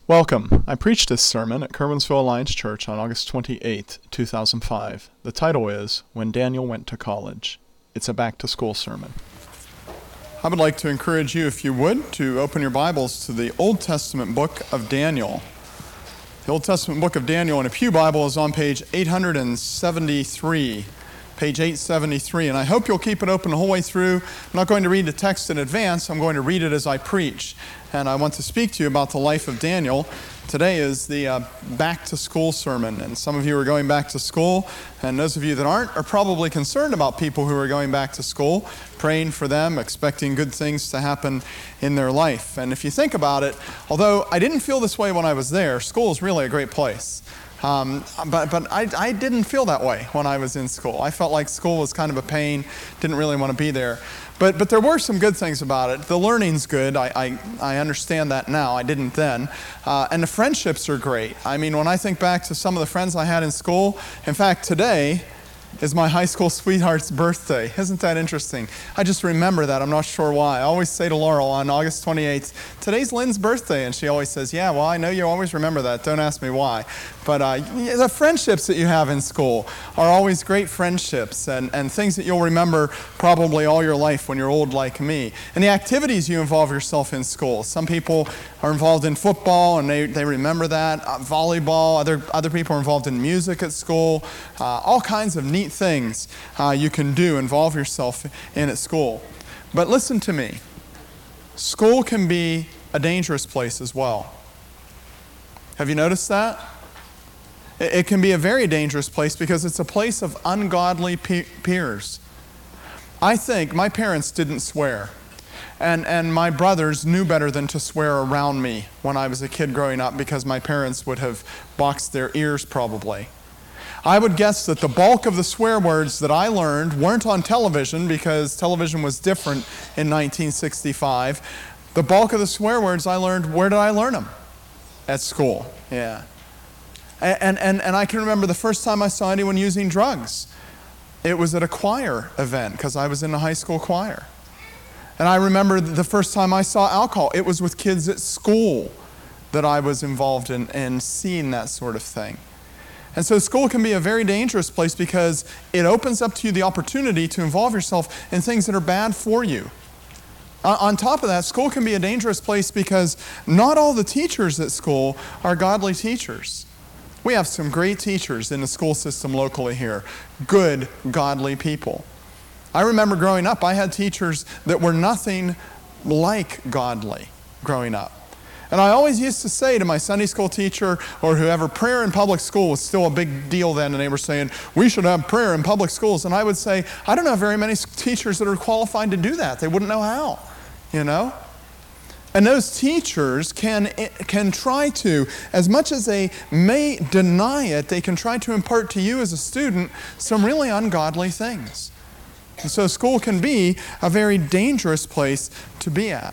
Welcome. I preached this sermon at Curwensville Alliance Church on August 28, 2005. The title is, When Daniel Went to College. It's a back-to-school sermon. I would like to encourage you, if you would, to open your Bibles to the Old Testament book of Daniel. The Old Testament book of Daniel in a pew Bible is on page 873. Page 873, and I hope you'll keep it open the whole way through. I'm not going to read the text in advance. I'm going to read it as I preach. And I want to speak to you about the life of Daniel. Today is the back-to-school sermon, and some of you are going back to school, and those of you that aren't are probably concerned about people who are going back to school, praying for them, expecting good things to happen in their life. And if you think about it, although I didn't feel this way when I was there, school is really a great place. But I didn't feel that way when I was in school. I felt like school was kind of a pain, didn't really want to be there. But there were some good things about it. The learning's good. I understand that now. I didn't then. And the friendships are great. I mean, when I think back to some of the friends I had in school, in fact, today is my high school sweetheart's birthday. Isn't that interesting? I just remember that. I'm not sure why. I always say to Laurel on August 28th, today's Lynn's birthday. And she always says, yeah, well, I know you always remember that. Don't ask me why. But the friendships that you have in school are always great friendships and things that you'll remember probably all your life when you're old like me. And the activities you involve yourself in school. Some people are involved in football and they remember that. Volleyball. Other people are involved in music at school. All kinds of neat things you can do, involve yourself in at school. But listen to me. School can be a dangerous place as well. Have you noticed that? It can be a very dangerous place because it's a place of ungodly peers. I think my parents didn't swear. And my brothers knew better than to swear around me when I was a kid growing up because my parents would have boxed their ears probably. I would guess that the bulk of the swear words that I learned weren't on television because television was different in 1965. The bulk of the swear words I learned, where did I learn them? At school, yeah. And I can remember the first time I saw anyone using drugs. It was at a choir event because I was in the high school choir. And I remember the first time I saw alcohol. It was with kids at school that I was involved in seeing that sort of thing. And so school can be a very dangerous place because it opens up to you the opportunity to involve yourself in things that are bad for you. On top of that, school can be a dangerous place because not all the teachers at school are godly teachers. We have some great teachers in the school system locally here, good, godly people. I remember growing up, I had teachers that were nothing like godly growing up. And I always used to say to my Sunday school teacher or whoever, prayer in public school was still a big deal then, and they were saying, we should have prayer in public schools. And I would say, I don't know very many teachers that are qualified to do that. They wouldn't know how, you know? And those teachers can try to, as much as they may deny it, they can try to impart to you as a student some really ungodly things. And so school can be a very dangerous place to be at.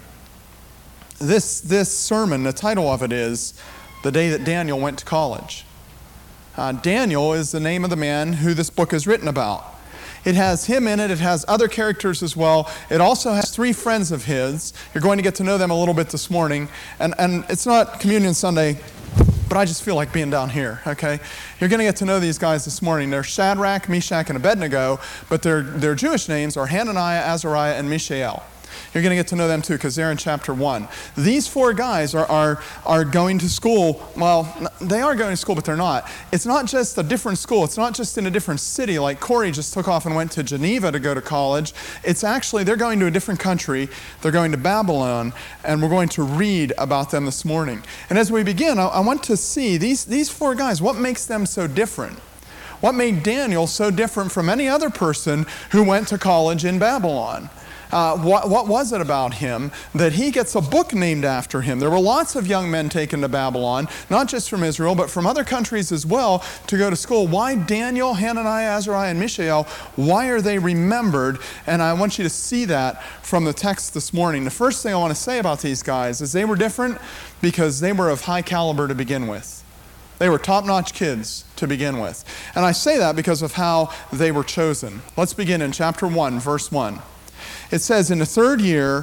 This sermon, the title of it is The Day That Daniel Went to College. Daniel is the name of the man who this book is written about. It has him in it. It has other characters as well. It also has 3 friends of his. You're going to get to know them a little bit this morning. And it's not Communion Sunday, but I just feel like being down here, okay? You're going to get to know these guys this morning. They're Shadrach, Meshach, and Abednego, but their Jewish names are Hananiah, Azariah, and Mishael. You're going to get to know them too because they're in chapter 1. These 4 guys are going to school. Well, they are going to school, but they're not. It's not just a different school. It's not just in a different city like Corey just took off and went to Geneva to go to college. It's actually, they're going to a different country. They're going to Babylon, and we're going to read about them this morning. And as we begin, I want to see these 4 guys, what makes them so different? What made Daniel so different from any other person who went to college in Babylon? What was it about him that he gets a book named after him? There were lots of young men taken to Babylon, not just from Israel, but from other countries as well to go to school. Why Daniel, Hananiah, Azariah, and Mishael? Why are they remembered? And I want you to see that from the text this morning. The first thing I want to say about these guys is they were different because they were of high caliber to begin with. They were top-notch kids to begin with. And I say that because of how they were chosen. Let's begin in chapter 1, verse 1. It says, in the 3rd year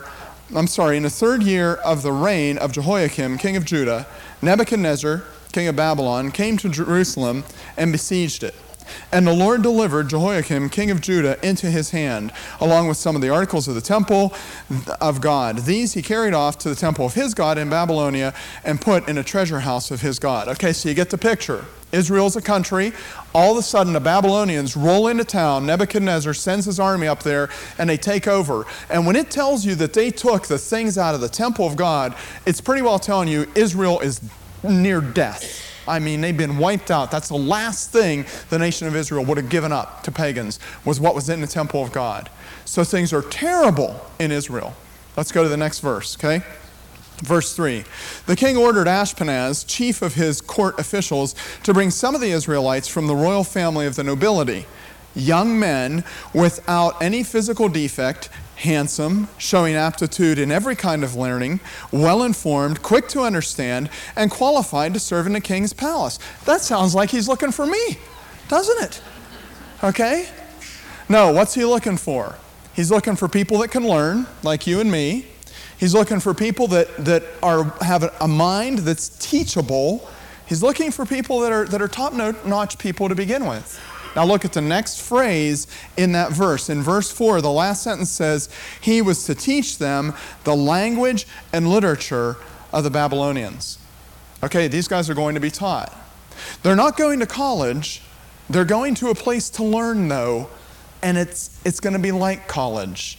in the third year of the reign of Jehoiakim, king of Judah, Nebuchadnezzar, king of Babylon, came to Jerusalem and besieged it. And the Lord delivered Jehoiakim, king of Judah, into his hand, along with some of the articles of the temple of God. These he carried off to the temple of his God in Babylonia and put in a treasure house of his God. Okay, so you get the picture. Israel's a country. All of a sudden, the Babylonians roll into town. Nebuchadnezzar sends his army up there, and they take over. And when it tells you that they took the things out of the temple of God, it's pretty well telling you Israel is near death. I mean, they've been wiped out. That's the last thing the nation of Israel would have given up to pagans, was what was in the temple of God. So things are terrible in Israel. Let's go to the next verse, okay? Verse 3. The king ordered Ashpenaz, chief of his court officials, to bring some of the Israelites from the royal family of the nobility, young men without any physical defect, handsome, showing aptitude in every kind of learning, well-informed, quick to understand, and qualified to serve in the king's palace. That sounds like he's looking for me, doesn't it? Okay? No, what's he looking for? He's looking for people that can learn, like you and me. He's looking for people that have a mind that's teachable. He's looking for people that are top-notch people to begin with. Now look at the next phrase in that verse. In verse 4, the last sentence says, he was to teach them the language and literature of the Babylonians. Okay, these guys are going to be taught. They're not going to college. They're going to a place to learn, though, and it's going to be like college.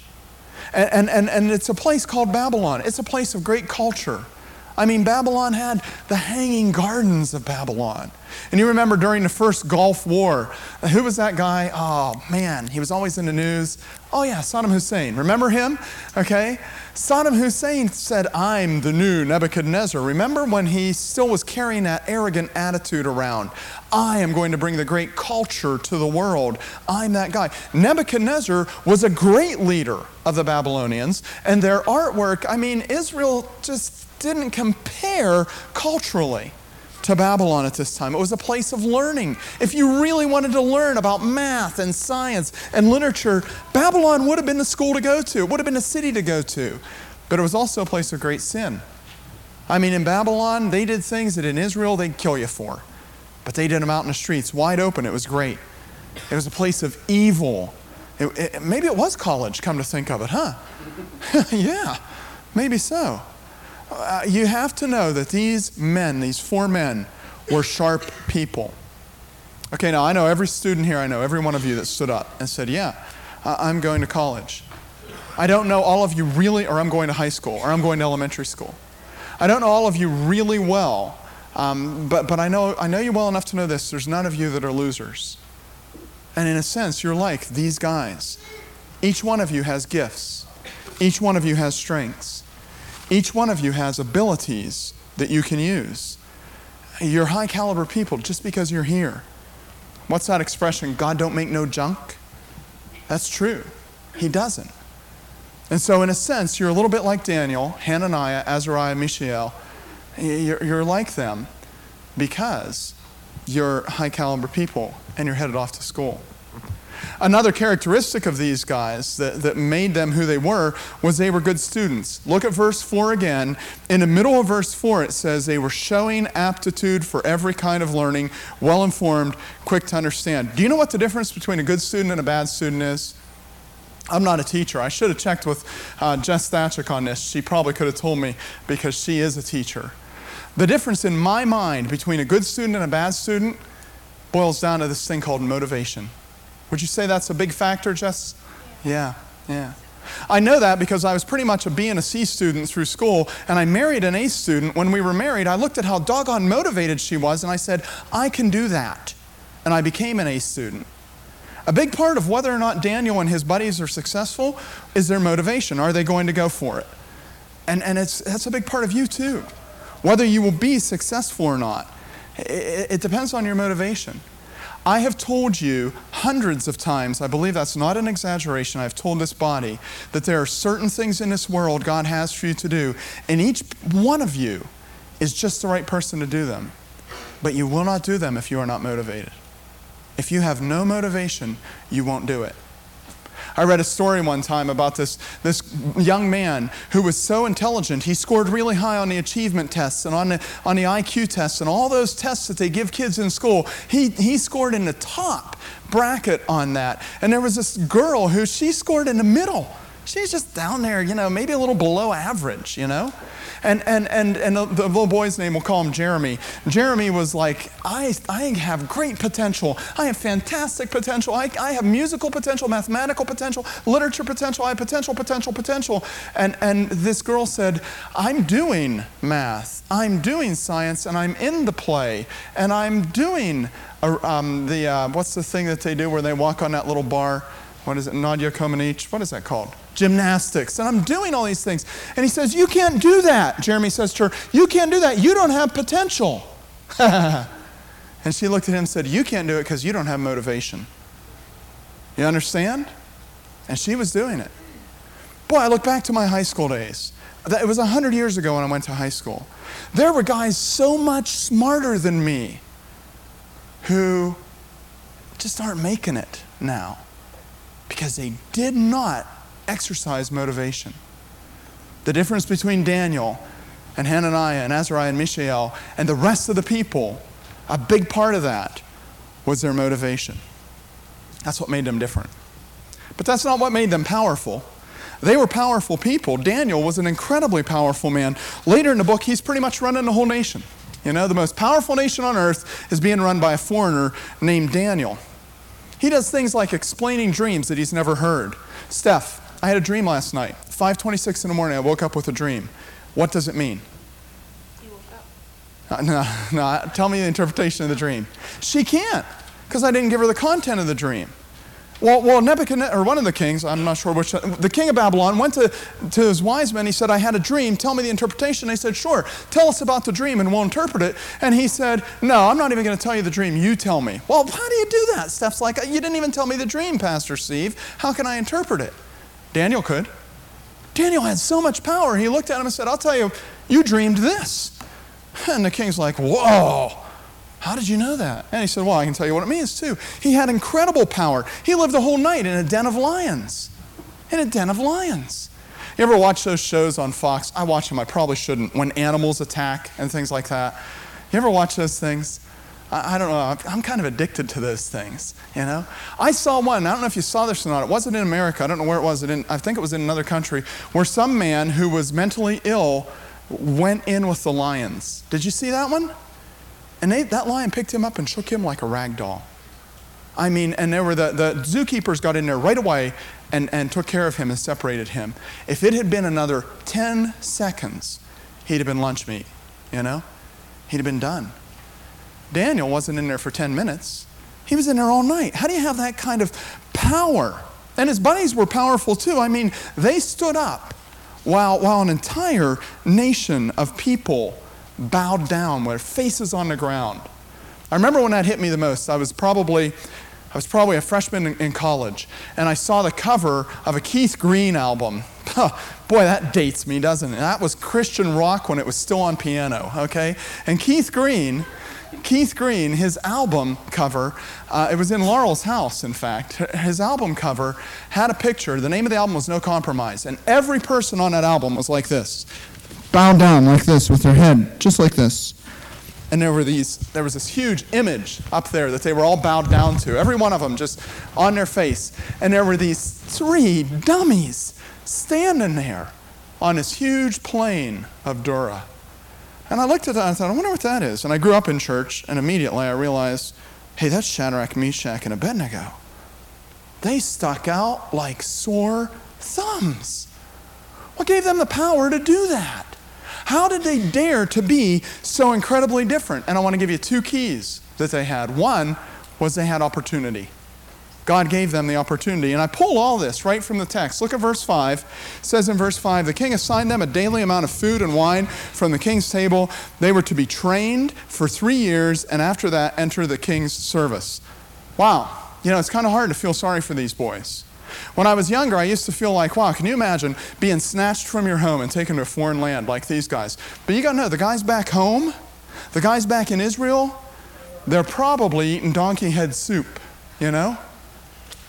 And it's a place called Babylon. It's a place of great culture. I mean, Babylon had the Hanging Gardens of Babylon. And you remember during the first Gulf War, who was that guy? Oh, man, he was always in the news. Oh, yeah, Saddam Hussein. Remember him? Okay. Saddam Hussein said, I'm the new Nebuchadnezzar. Remember when he still was carrying that arrogant attitude around? I am going to bring the great culture to the world. I'm that guy. Nebuchadnezzar was a great leader of the Babylonians, and their artwork, I mean, Israel just didn't compare culturally to Babylon at this time. It was a place of learning. If you really wanted to learn about math and science and literature, Babylon would have been the school to go to. It would have been the city to go to. But it was also a place of great sin. I mean, in Babylon, they did things that in Israel they'd kill you for. But they did them out in the streets, wide open. It was great. It was a place of evil. Maybe it was college, come to think of it, huh? Yeah, maybe so. You have to know that these men, these four men, were sharp people. Okay, now I know every student here, I know every one of you that stood up and said, yeah, I'm going to college. I don't know all of you really, or I'm going to high school, or I'm going to elementary school. I don't know all of you really well, but I know you well enough to know this. There's none of you that are losers. And in a sense, you're like these guys. Each one of you has gifts. Each one of you has strengths. Each one of you has abilities that you can use. You're high caliber people just because you're here. What's that expression? God don't make no junk? That's true. He doesn't. And so in a sense, you're a little bit like Daniel, Hananiah, Azariah, Mishael. You're like them because you're high caliber people and you're headed off to school. Another characteristic of these guys that made them who they were was they were good students. Look at verse 4 again. In the middle of verse 4, it says they were showing aptitude for every kind of learning, well-informed, quick to understand. Do you know what the difference between a good student and a bad student is? I'm not a teacher. I should have checked with Jess Thachik on this. She probably could have told me because she is a teacher. The difference in my mind between a good student and a bad student boils down to this thing called motivation. Would you say that's a big factor, Jess? Yeah. I know that because I was pretty much a B and a C student through school, and I married an A student. When we were married, I looked at how doggone motivated she was, and I said, I can do that. And I became an A student. A big part of whether or not Daniel and his buddies are successful is their motivation. Are they going to go for it? And that's a big part of you too. Whether you will be successful or not, it depends on your motivation. I have told you hundreds of times, I believe that's not an exaggeration, I've told this body that there are certain things in this world God has for you to do, and each one of you is just the right person to do them. But you will not do them if you are not motivated. If you have no motivation, you won't do it. I read a story one time about this young man who was so intelligent. He scored really high on the achievement tests and on the IQ tests and all those tests that they give kids in school. He scored in the top bracket on that. And there was this girl who she scored in the middle. She's just down there, maybe a little below average, And the little boy's name, we'll call him Jeremy. Jeremy was like, I have great potential. I have fantastic potential. I have musical potential, mathematical potential, literature potential. I have potential. And this girl said, I'm doing math. I'm doing science, and I'm in the play. And I'm doing what's the thing that they do where they walk on that little bar? What is it? Nadia Comaneci? What is that called? Gymnastics. And I'm doing all these things. And he says, you can't do that. Jeremy says to her, you can't do that. You don't have potential. And she looked at him and said, you can't do it because you don't have motivation. You understand? And she was doing it. Boy, I look back to my high school days. It was 100 years ago when I went to high school. There were guys so much smarter than me who just aren't making it now because they did not exercise motivation. The difference between Daniel and Hananiah and Azariah and Mishael and the rest of the people, a big part of that was their motivation. That's what made them different. But that's not what made them powerful. They were powerful people. Daniel was an incredibly powerful man. Later in the book, he's pretty much running the whole nation. The most powerful nation on earth is being run by a foreigner named Daniel. He does things like explaining dreams that he's never heard. Steph, I had a dream last night. 5:26 in the morning, I woke up with a dream. What does it mean? You woke up. No, tell me the interpretation of the dream. She can't, because I didn't give her the content of the dream. Well, Nebuchadnezzar, or one of the kings, I'm not sure which, the king of Babylon went to his wise men. He said, I had a dream. Tell me the interpretation. They said, sure. Tell us about the dream and we'll interpret it. And he said, no, I'm not even going to tell you the dream. You tell me. Well, how do you do that? Steph's like, you didn't even tell me the dream, Pastor Steve. How can I interpret it? Daniel could. Daniel had so much power. He looked at him and said, I'll tell you, you dreamed this. And the king's like, whoa. How did you know that? And he said, well, I can tell you what it means too. He had incredible power. He lived the whole night in a den of lions. In a den of lions. You ever watch those shows on Fox? I watch them, I probably shouldn't, when animals attack and things like that. You ever watch those things? I don't know, I'm kind of addicted to those things, I saw one, I don't know if you saw this or not, it wasn't in America, I don't know where it was, I think it was in another country, where some man who was mentally ill went in with the lions. Did you see that one? And that lion picked him up and shook him like a rag doll. And there were the zookeepers got in there right away and took care of him and separated him. If it had been another 10 seconds, he'd have been lunch meat, He'd have been done. Daniel wasn't in there for 10 minutes. He was in there all night. How do you have that kind of power? And his buddies were powerful too. They stood up while an entire nation of people bowed down with faces on the ground. I remember when that hit me the most. I was probably a freshman in college, and I saw the cover of a Keith Green album. Boy, that dates me, doesn't it? That was Christian rock when it was still on piano, okay? And Keith Green, his album cover, it was in Laurel's house, in fact. His album cover had a picture. The name of the album was No Compromise, and every person on that album was like this. Bowed down like this with their head, just like this. And there was this huge image up there that they were all bowed down to, every one of them just on their face. And there were these 3 dummies standing there on this huge plain of Dura. And I looked at that and I thought, I wonder what that is. And I grew up in church, and immediately I realized, hey, that's Shadrach, Meshach, and Abednego. They stuck out like sore thumbs. What gave them the power to do that? How did they dare to be so incredibly different? And I want to give you 2 keys that they had. One was they had opportunity. God gave them the opportunity. And I pull all this right from the text. Look at verse 5. It says in verse 5, the king assigned them a daily amount of food and wine from the king's table. They were to be trained for 3 years, and after that enter the king's service. Wow. It's kind of hard to feel sorry for these boys. When I was younger, I used to feel like, wow, can you imagine being snatched from your home and taken to a foreign land like these guys? But you got to know, the guys back home, the guys back in Israel, they're probably eating donkey head soup,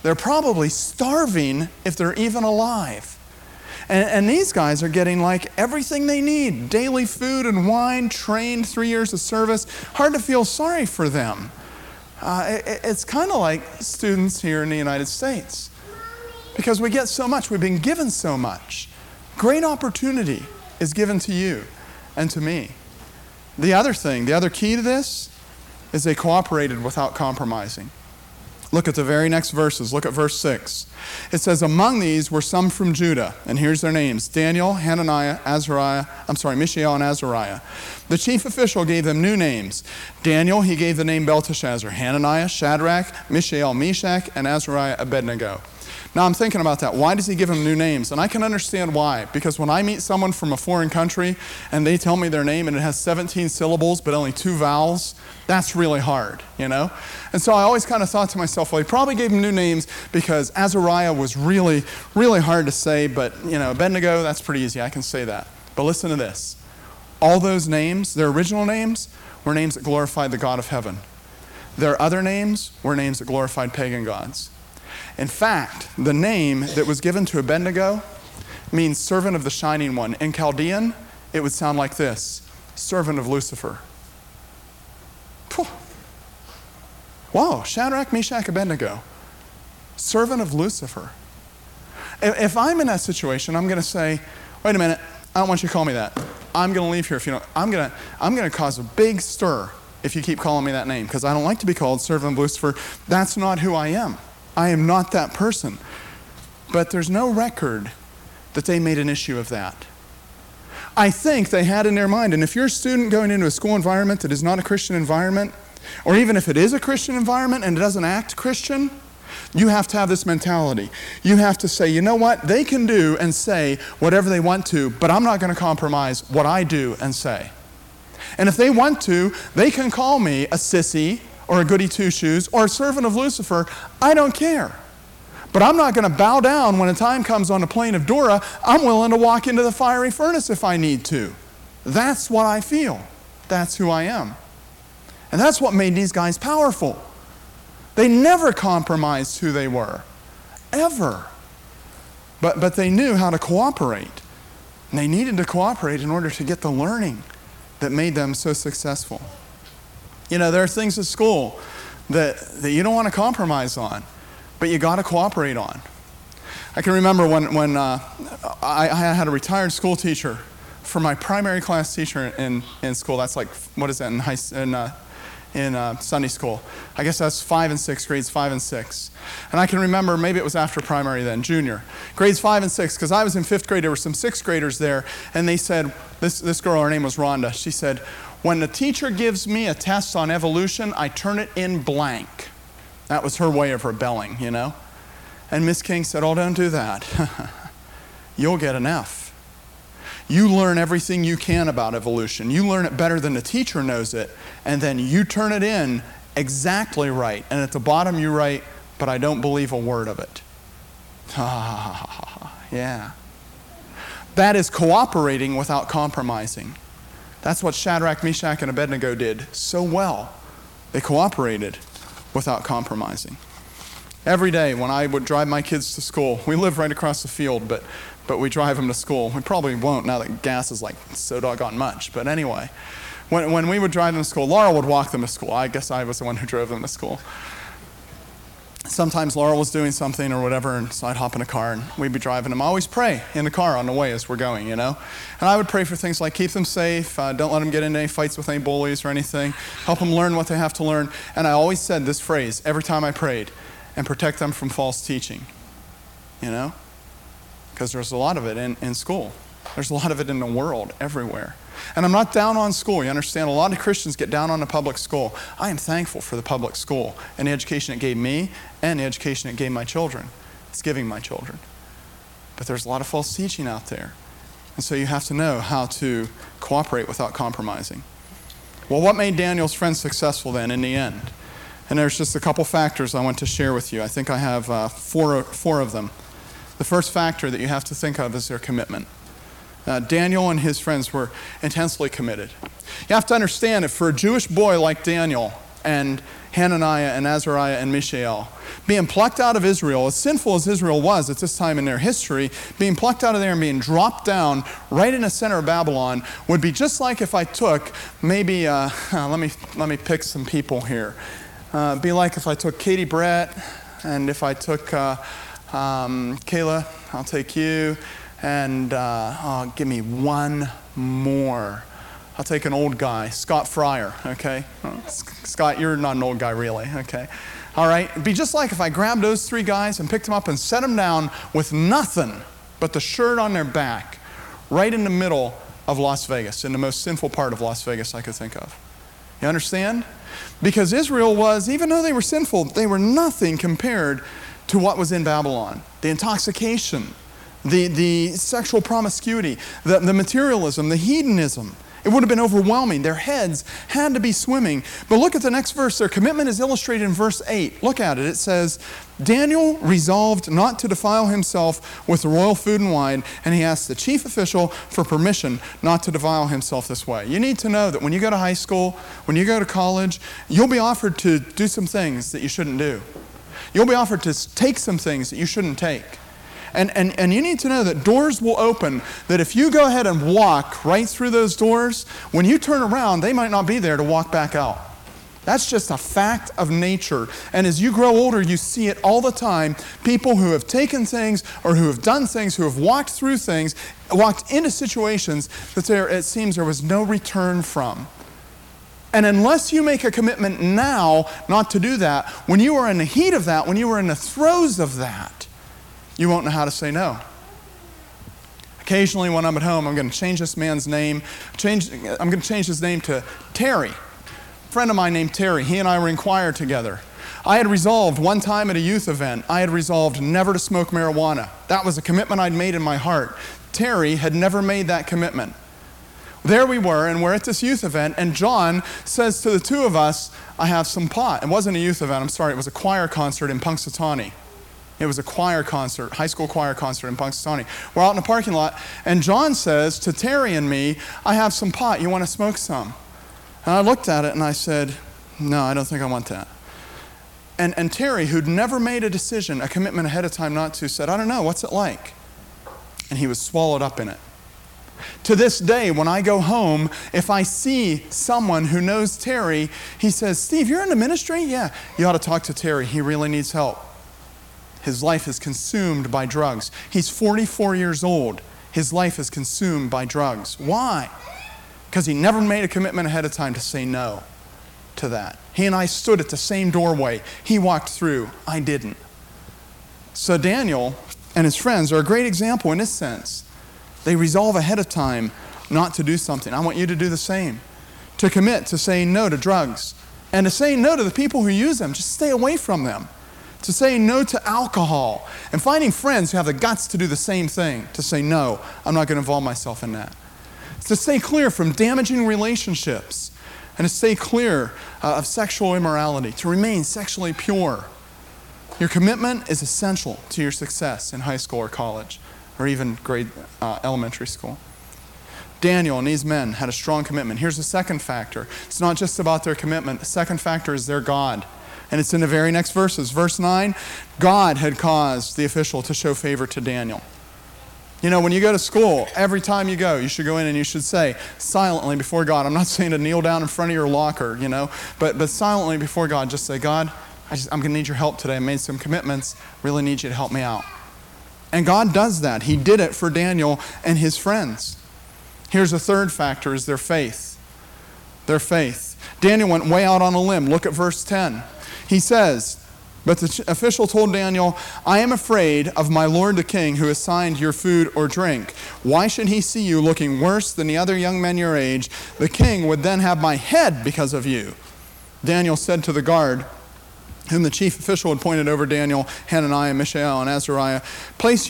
They're probably starving if they're even alive. And these guys are getting like everything they need. Daily food and wine, trained, 3 years of service. Hard to feel sorry for them. It's kind of like students here in the United States. Because we get so much. We've been given so much. Great opportunity is given to you and to me. The other key to this is they cooperated without compromising. Look at the very next verses. Look at verse 6. It says, among these were some from Judah. And here's their names. Daniel, Hananiah, Mishael, and Azariah. The chief official gave them new names. Daniel, he gave the name Belteshazzar. Hananiah, Shadrach, Mishael, Meshach, and Azariah, Abednego. Now I'm thinking about that. Why does he give them new names? And I can understand why. Because when I meet someone from a foreign country and they tell me their name and it has 17 syllables but only 2 vowels, that's really hard, you know? And so I always kind of thought to myself, well, he probably gave them new names because Azariah was really, really hard to say, but, you know, Abednego, that's pretty easy. I can say that. But listen to this. All those names, their original names, were names that glorified the God of heaven. Their other names were names that glorified pagan gods. In fact, the name that was given to Abednego means servant of the shining one. In Chaldean, it would sound like this, servant of Lucifer. Whoa, Shadrach, Meshach, Abednego, servant of Lucifer. If I'm in that situation, I'm going to say, wait a minute, I don't want you to call me that. I'm going to leave here if you don't. I'm going to cause a big stir if you keep calling me that name because I don't like to be called servant of Lucifer. That's not who I am. I am not that person. But there's no record that they made an issue of that. I think they had in their mind, and if you're a student going into a school environment that is not a Christian environment, or even if it is a Christian environment and it doesn't act Christian, you have to have this mentality. You have to say, you know what? They can do and say whatever they want to, but I'm not going to compromise what I do and say. And if they want to, they can call me a sissy or a goody two-shoes or a servant of Lucifer. I don't care. But I'm not going to bow down when a time comes on the plain of Dura. I'm willing to walk into the fiery furnace if I need to. That's what I feel. That's who I am. And that's what made these guys powerful. They never compromised who they were, ever. But they knew how to cooperate. And they needed to cooperate in order to get the learning that made them so successful. You know, there are things at school that you don't want to compromise on, but you got to cooperate on. I can remember when I had a retired school teacher for my primary class teacher in school. That's like, what is that, in Sunday school. I guess that's 5 and 6, grades 5 and 6. And I can remember, maybe it was after primary then, junior. Grades 5 and 6, because I was in 5th grade, there were some 6th graders there, and they said, this girl, her name was Rhonda, she said, when the teacher gives me a test on evolution, I turn it in blank. That was her way of rebelling, you know. And Miss King said, oh, don't do that. You'll get an F. You learn everything you can about evolution. You learn it better than the teacher knows it, and then you turn it in exactly right. And at the bottom you write, but I don't believe a word of it. Yeah. That is cooperating without compromising. That's what Shadrach, Meshach, and Abednego did so well. They cooperated without compromising. Every day when I would drive my kids to school, we live right across the field, but we drive them to school. We probably won't now that gas is like so doggone much. But anyway, when we would drive them to school, Laura would walk them to school. I guess I was the one who drove them to school. Sometimes Laura was doing something or whatever, and so I'd hop in a car and we'd be driving them. I always pray in the car on the way as we're going, you know. And I would pray for things like keep them safe, don't let them get into any fights with any bullies or anything, help them learn what they have to learn. And I always said this phrase every time I prayed, and protect them from false teaching, you know. Because there's a lot of it in school. There's a lot of it in the world, everywhere. And I'm not down on school. You understand, a lot of Christians get down on the public school. I am thankful for the public school and the education it gave me and the education it gave my children. It's giving my children. But there's a lot of false teaching out there. And so you have to know how to cooperate without compromising. Well, what made Daniel's friends successful then in the end? And there's just a couple factors I want to share with you. I think I have four of them. The first factor that you have to think of is their commitment. Daniel and his friends were intensely committed. You have to understand, if for a Jewish boy like Daniel, and Hananiah and Azariah and Mishael. Being plucked out of Israel, as sinful as Israel was at this time in their history, being plucked out of there and being dropped down right in the center of Babylon would be just like if I took maybe, let me pick some people here. Be like if I took Katie Brett, and if I took Kayla, I'll take you, and give me one more. I'll take an old guy, Scott Fryer, okay? Scott, you're not an old guy really, okay? All right, it'd be just like if I grabbed those three guys and picked them up and set them down with nothing but the shirt on their back right in the middle of Las Vegas, in the most sinful part of Las Vegas I could think of. You understand? Because Israel was, even though they were sinful, they were nothing compared to what was in Babylon. The intoxication, the sexual promiscuity, the materialism, the hedonism. It would have been overwhelming. Their heads had to be swimming. But look at the next verse. Their commitment is illustrated in verse 8. Look at it. It says, Daniel resolved not to defile himself with the royal food and wine, and he asked the chief official for permission not to defile himself this way. You need to know that when you go to high school, when you go to college, you'll be offered to do some things that you shouldn't do. You'll be offered to take some things that you shouldn't take. And you need to know that doors will open, that if you go ahead and walk right through those doors, when you turn around, they might not be there to walk back out. That's just a fact of nature. And as you grow older, you see it all the time. People who have taken things or who have done things, who have walked through things, walked into situations that it seems there was no return from. And unless you make a commitment now not to do that, when you are in the heat of that, when you are in the throes of that, you won't know how to say no. Occasionally when I'm at home, I'm going to change this man's name. I'm going to change his name to Terry. A friend of mine named Terry, he and I were in choir together. I had resolved one time at a youth event, I had resolved never to smoke marijuana. That was a commitment I'd made in my heart. Terry had never made that commitment. There we were, and we're at this youth event, and John says to the two of us, I have some pot. It wasn't a youth event, I'm sorry, it was a choir concert in Punxsutawney. It was a choir concert, high school choir concert in Punxsutawney. We're out in the parking lot, and John says to Terry and me, I have some pot, you want to smoke some? And I looked at it and I said, no, I don't think I want that. And Terry, who'd never made a decision, a commitment ahead of time not to, said, I don't know, what's it like? And he was swallowed up in it. To this day, when I go home, if I see someone who knows Terry, he says, Steve, you're in the ministry? Yeah, you ought to talk to Terry, he really needs help. His life is consumed by drugs. He's 44 years old. His life is consumed by drugs. Why? Because he never made a commitment ahead of time to say no to that. He and I stood at the same doorway. He walked through. I didn't. So Daniel and his friends are a great example in this sense. They resolve ahead of time not to do something. I want you to do the same. To commit to saying no to drugs. And to saying no to the people who use them. Just stay away from them. To say no to alcohol, and finding friends who have the guts to do the same thing, to say, no, I'm not going to involve myself in that. To stay clear from damaging relationships, and to stay clear of sexual immorality, to remain sexually pure. Your commitment is essential to your success in high school or college, or even elementary school. Daniel and these men had a strong commitment. Here's the second factor. It's not just about their commitment. The second factor is their God. And it's in the very next verses. Verse 9, God had caused the official to show favor to Daniel. You know, when you go to school, every time you go, you should go in and you should say silently before God. I'm not saying to kneel down in front of your locker, you know, but silently before God, just say, God, I'm going to need your help today. I made some commitments. Really need you to help me out. And God does that. He did it for Daniel and his friends. Here's a third factor, is their faith. Their faith. Daniel went way out on a limb. Look at verse 10. He says, but the official told Daniel, I am afraid of my lord the king who assigned your food or drink. Why should he see you looking worse than the other young men your age? The king would then have my head because of you. Daniel said to the guard, whom the chief official had appointed over Daniel, Hananiah, Mishael, and Azariah, please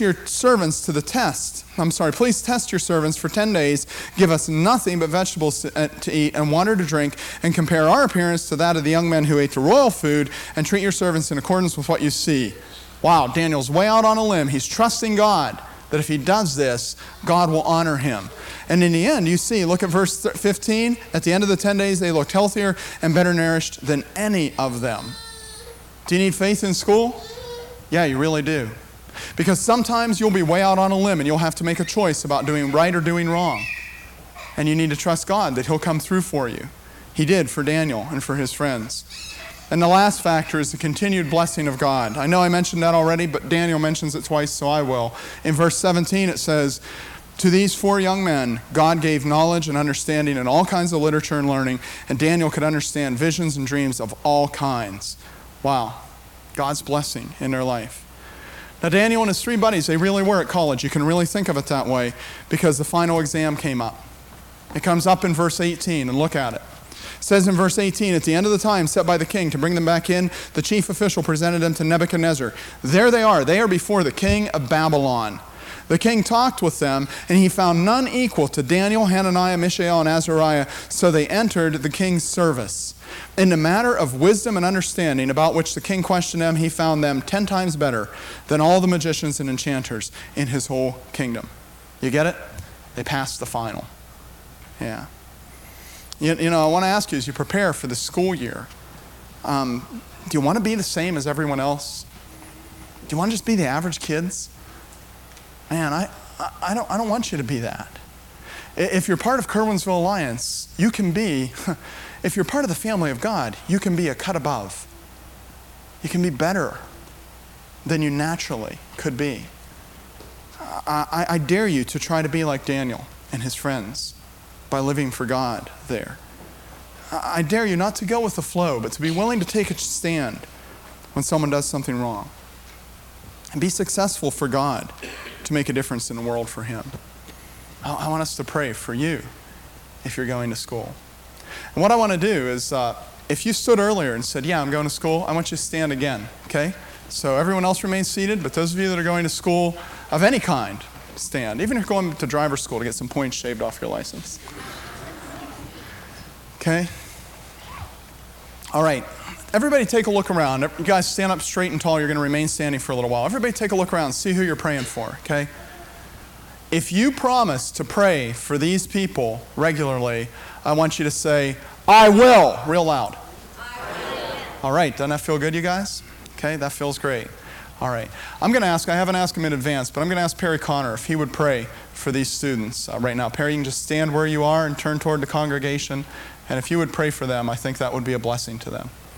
test your servants for 10 days, give us nothing but vegetables to eat and water to drink, and compare our appearance to that of the young men who ate the royal food, and treat your servants in accordance with what you see. Wow, Daniel's way out on a limb. He's trusting God that if he does this, God will honor him. And in the end, you see, look at verse 15. At the end of the 10 days, they looked healthier and better nourished than any of them. Do you need faith in school? Yeah, you really do. Because sometimes you'll be way out on a limb and you'll have to make a choice about doing right or doing wrong. And you need to trust God that he'll come through for you. He did for Daniel and for his friends. And the last factor is the continued blessing of God. I know I mentioned that already, but Daniel mentions it twice, so I will. In verse 17 it says, to these 4 young men, God gave knowledge and understanding in all kinds of literature and learning, and Daniel could understand visions and dreams of all kinds. Wow. God's blessing in their life. Now Daniel and his 3 buddies, they really were at college. You can really think of it that way because the final exam came up. It comes up in verse 18, and look at it. It says in verse 18, at the end of the time set by the king to bring them back in, the chief official presented them to Nebuchadnezzar. There they are. They are before the king of Babylon. The king talked with them, and he found none equal to Daniel, Hananiah, Mishael, and Azariah, so they entered the king's service. In the matter of wisdom and understanding about which the king questioned them, he found them 10 times better than all the magicians and enchanters in his whole kingdom. You get it? They passed the final. Yeah. You know, I want to ask you as you prepare for the school year, do you want to be the same as everyone else? Do you want to just be the average kids? Man, I don't want you to be that. If you're part of Kerwinsville Alliance, you can be, if you're part of the family of God, you can be a cut above. You can be better than you naturally could be. I dare you to try to be like Daniel and his friends by living for God there. I dare you not to go with the flow, but to be willing to take a stand when someone does something wrong. And be successful for God to make a difference in the world for him. I want us to pray for you if you're going to school. And what I want to do is, if you stood earlier and said, yeah, I'm going to school, I want you to stand again, okay? So everyone else remains seated, but those of you that are going to school of any kind, stand. Even if you're going to driver's school to get some points shaved off your license. Okay? All right. Everybody take a look around. You guys stand up straight and tall. You're going to remain standing for a little while. Everybody take a look around. See who you're praying for, okay? If you promise to pray for these people regularly, I want you to say, I will, real loud. I will. All right. Doesn't that feel good, you guys? Okay, that feels great. All right. I'm going to ask, I haven't asked him in advance, but I'm going to ask Perry Connor if he would pray for these students right now. Perry, you can just stand where you are and turn toward the congregation. And if you would pray for them, I think that would be a blessing to them.